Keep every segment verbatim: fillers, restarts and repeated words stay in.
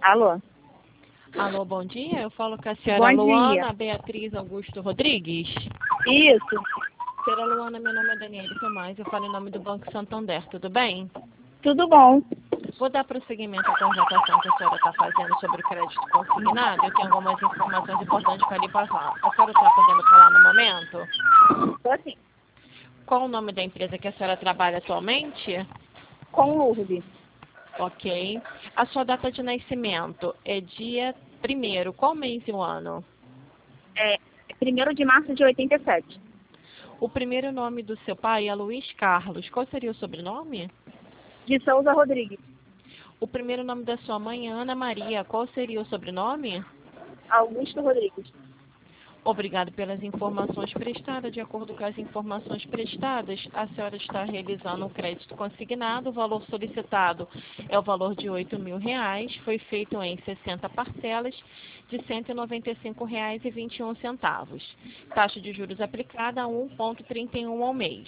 Alô? Alô, bom dia. Eu falo com a senhora Bom Luana dia. Beatriz Augusto Rodrigues. Isso. Senhora Luana, meu nome é Daniela Tomás. Eu falo em nome do Banco Santander. Tudo bem? Tudo bom. Vou dar prosseguimento à contratação que a senhora está fazendo sobre o crédito consignado. Eu tenho algumas informações importantes para lhe passar. A senhora está podendo falar no momento? Tô assim. Qual o nome da empresa que a senhora trabalha atualmente? Com Lourdes. Ok. A sua data de nascimento é dia primeiro. Qual mês e o ano? É primeiro de março de oitenta e sete. O primeiro nome do seu pai é Luiz Carlos. Qual seria o sobrenome? De Souza Rodrigues. O primeiro nome da sua mãe é Ana Maria. Qual seria o sobrenome? Augusto Rodrigues. Obrigado pelas informações prestadas. De acordo com as informações prestadas, a senhora está realizando um crédito consignado. O valor solicitado é o valor de oito mil reais. Foi feito em sessenta parcelas de cento e noventa e cinco reais e vinte e um centavos. Taxa de juros aplicada a um vírgula trinta e um ao mês.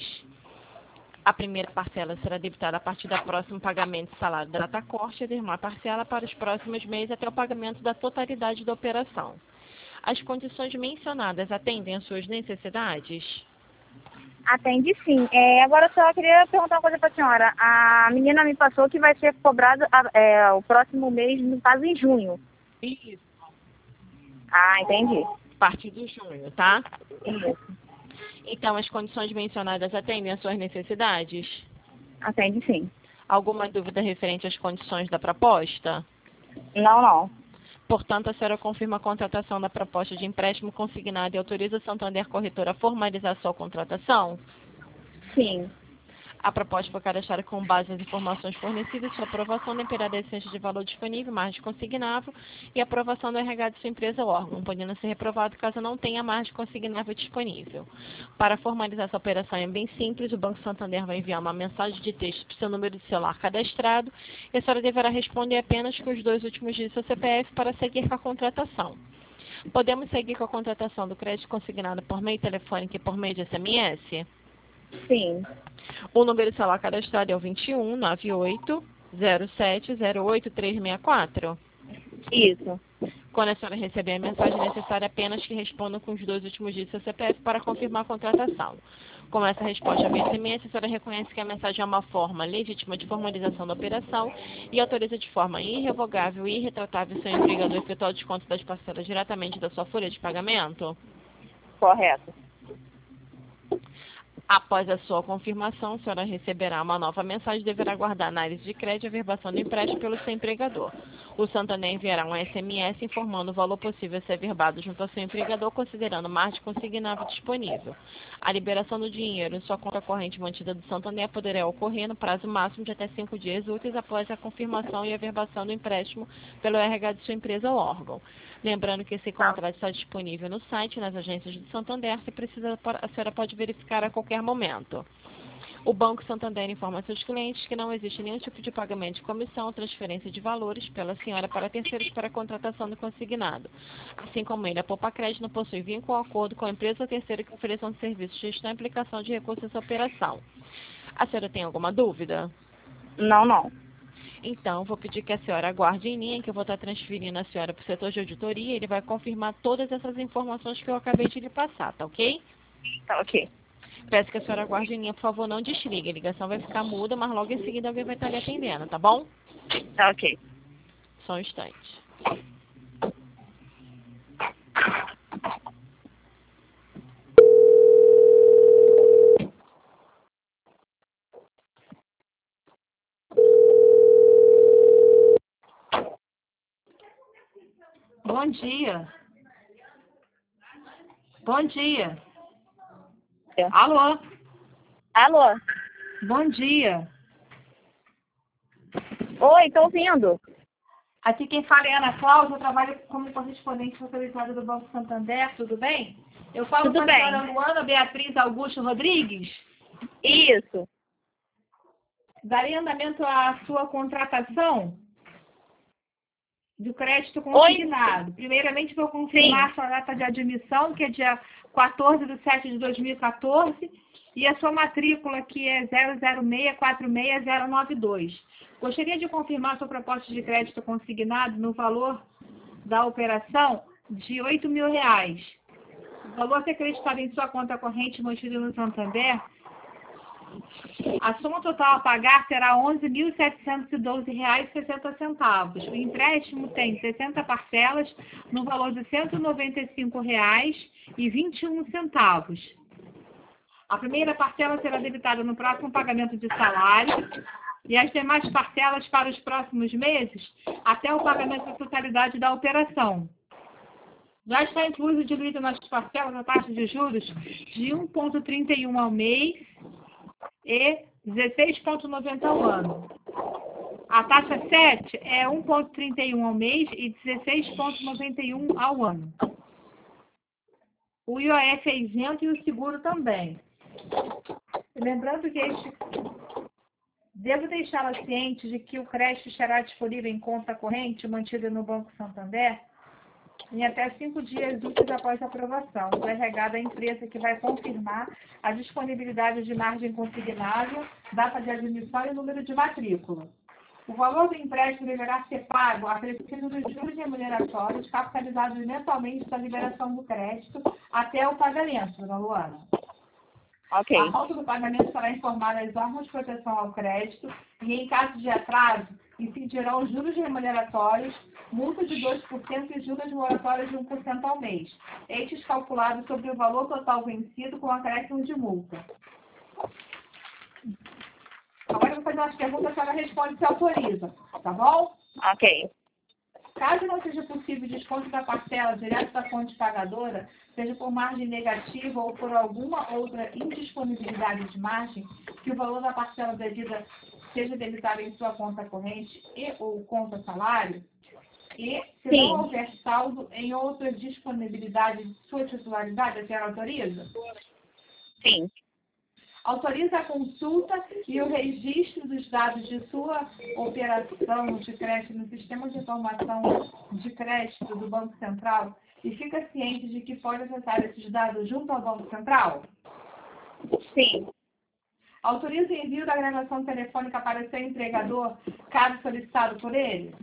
A primeira parcela será debitada a partir do próximo pagamento do salário da data corte e a demais parcela para os próximos meses até o pagamento da totalidade da operação. As condições mencionadas atendem às suas necessidades? Atende sim. É, agora eu só queria perguntar uma coisa para a senhora. A menina me passou que vai ser cobrado a- é, o próximo mês, no caso em junho. Isso. Ah, entendi. A partir de junho, tá? Isso. Então, as condições mencionadas atendem às suas necessidades? Atende sim. Alguma dúvida referente às condições da proposta? Não, não. Portanto, a senhora confirma a contratação da proposta de empréstimo consignado e autoriza a Santander Corretora a formalizar sua contratação? Sim. A proposta foi cadastrada com base nas informações fornecidas, sua aprovação dependerá da essência de valor disponível, margem consignável e aprovação do R H de sua empresa ou órgão, podendo ser reprovado caso não tenha margem consignável disponível. Para formalizar essa operação é bem simples, o Banco Santander vai enviar uma mensagem de texto para o seu número de celular cadastrado e a senhora deverá responder apenas com os dois últimos dígitos do seu C P F para seguir com a contratação. Podemos seguir com a contratação do crédito consignado por meio telefônico e por meio de S M S? Sim. O número de celular cadastrado é o vinte e um, noventa e oito, zero sete, zero oito, três seis quatro. Isso. Quando a senhora receber a mensagem, é necessário apenas que responda com os dois últimos dígitos do seu C P F para confirmar a contratação. Com essa resposta via S M S, a senhora reconhece que a mensagem é uma forma legítima de formalização da operação e autoriza de forma irrevogável e irretratável seu empregador a efetuar o desconto das parcelas diretamente da sua folha de pagamento? Correto. Após a sua confirmação, a senhora receberá uma nova mensagem e deverá aguardar análise de crédito e averbação do empréstimo pelo seu empregador. O Santander enviará um S M S informando o valor possível a ser averbado junto ao seu empregador, considerando margem consignável disponível. A liberação do dinheiro em sua conta corrente mantida do Santander poderá ocorrer no prazo máximo de até cinco dias úteis após a confirmação e averbação do empréstimo pelo R H de sua empresa ou órgão. Lembrando que esse contrato está disponível no site, nas agências do Santander. Se precisa, a senhora pode verificar a qualquer momento. O Banco Santander informa seus clientes que não existe nenhum tipo de pagamento de comissão ou transferência de valores pela senhora para terceiros para a contratação do consignado. Assim como ele, a Poupa Crédito não possui vínculo ou acordo com a empresa ou terceira que ofereçam um serviço de gestão e aplicação de recursos nessa operação. A senhora tem alguma dúvida? Não, não. Então, vou pedir que a senhora aguarde em linha, que eu vou estar transferindo a senhora para o setor de auditoria. Ele vai confirmar todas essas informações que eu acabei de lhe passar, tá ok? Tá ok. Peço que a senhora aguarde em linha, por favor, não desligue. A ligação vai ficar muda, mas logo em seguida alguém vai estar lhe atendendo, tá bom? Tá ok. Só um instante. Bom dia. Bom dia. É. Alô? Alô? Bom dia. Oi, tô ouvindo. Aqui quem fala é Ana Cláudia, eu trabalho como correspondente autorizada do Banco Santander, tudo bem? Eu falo Tudo com a bem. senhora Luana Beatriz Augusto Rodrigues. Isso. Daria andamento à sua contratação do crédito consignado. Oi? Primeiramente, vou confirmar Sim. a sua data de admissão, que é dia quatorze de setembro de dois mil e quatorze, e a sua matrícula, que é zero zero seis quatro seis zero nove dois. Gostaria de confirmar a sua proposta de crédito consignado no valor da operação de oito mil reais. O valor a ser acreditado em sua conta corrente mantida no Santander, a soma total a pagar será onze mil setecentos e doze reais e sessenta centavos. O empréstimo tem sessenta parcelas no valor de cento e noventa e cinco reais e vinte e um centavos. A primeira parcela será debitada no próximo pagamento de salário e as demais parcelas para os próximos meses até o pagamento da totalidade da operação. Já está incluído diluído nas parcelas a taxa de juros de um vírgula trinta e um ao mês e dezesseis vírgula noventa ao ano. A taxa sete é um vírgula trinta e um ao mês e dezesseis vírgula noventa e um ao ano. O I O F é isento e o seguro também. Lembrando que este... devo deixá-la ciente de que o crédito estará disponível em conta corrente mantida no Banco Santander em até cinco dias úteis após a aprovação do R H da empresa, que vai confirmar a disponibilidade de margem consignável, data de admissão e número de matrícula. O valor do empréstimo deverá ser pago acrescido dos juros remuneratórios capitalizados mensalmente da liberação do crédito até o pagamento, dona Luana. Ok. A falta do pagamento será informada às órgãos de proteção ao crédito e, em caso de atraso, incidirão juros remuneratórios, multa de dois por cento e juros moratórios de um por cento ao mês, estes calculados sobre o valor total vencido com acréscimo de multa. Agora eu vou fazer umas perguntas, a senhora responde se autoriza, tá bom? Ok. Caso não seja possível desconto da parcela direto da fonte pagadora, seja por margem negativa ou por alguma outra indisponibilidade de margem, que o valor da parcela devida seja debitado em sua conta corrente e ou conta salário, e se Sim. não houver saldo em outra disponibilidade de sua titularidade, a senhora autoriza? Sim. Autoriza a consulta e o registro dos dados de sua operação de crédito no Sistema de Informação de Crédito do Banco Central e fica ciente de que pode acessar esses dados junto ao Banco Central? Sim. Autoriza o envio da gravação telefônica para seu empregador, caso solicitado por ele?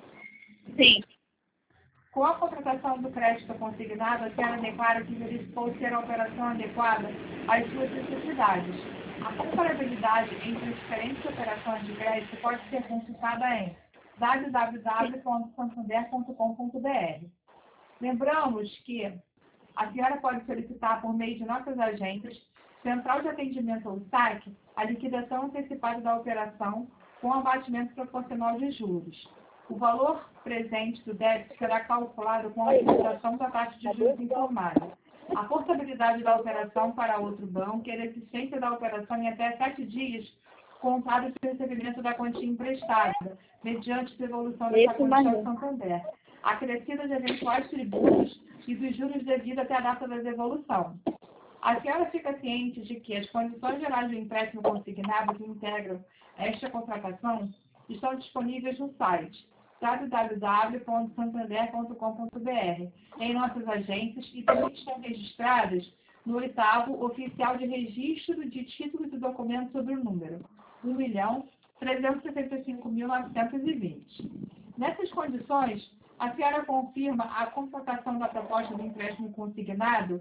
Sim. Com a contratação do crédito consignado, a senhora declara que verificou ser a operação adequada às suas necessidades. A comparabilidade entre as diferentes operações de crédito pode ser consultada em w w w ponto santander ponto com ponto b r. Lembramos que a senhora pode solicitar por meio de nossas agências, Central de Atendimento ou S A C, a liquidação antecipada da operação com abatimento proporcional de juros. O valor presente do débito será calculado com a utilização da taxa de juros informada. A portabilidade da operação para outro banco e a existência da operação em até sete dias, contados do recebimento da quantia emprestada, mediante devolução dessa quantia ao Santander, acrescida de eventuais tributos e dos juros devidos até a data da devolução. A senhora fica ciente de que as condições gerais do empréstimo consignado que integram esta contratação estão disponíveis no site w w w ponto santander ponto com ponto b r, em nossas agências e também estão registradas no oitavo Oficial de Registro de Títulos e Documentos sobre o número um milhão trezentos e setenta e cinco mil novecentos e vinte. Nessas condições, a senhora confirma a contratação da proposta de empréstimo consignado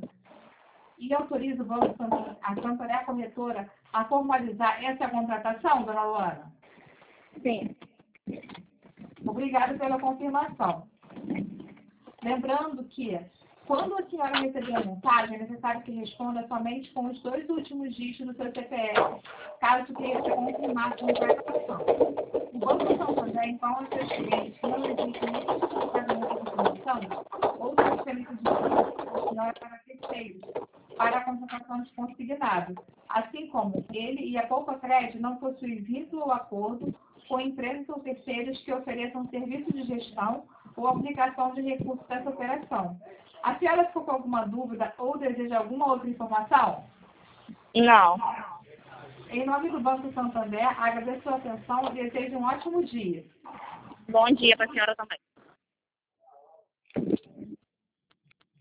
e autoriza o Banco Santander, a Santander Corretora, a formalizar essa contratação, dona Luana? Sim. Obrigada pela confirmação. Lembrando que, quando a senhora receber a mensagem, é necessário que responda somente com os dois últimos dígitos do seu C P F, caso queira ser confirmado com contratação. O Banco Santander informa aos seus clientes que não existe nenhum tipo de pagamento de comissão ou transferência de dinheiro da senhora para terceiros, para a contratação de consignado, assim como ele e a Poupa Crédito não possuem vínculo ou acordo com empresas ou terceiros que ofereçam serviço de gestão ou aplicação de recursos dessa operação. A senhora ficou com alguma dúvida ou deseja alguma outra informação? Não. Em nome do Banco Santander, agradeço a sua atenção e desejo um ótimo dia. Bom dia para a senhora também.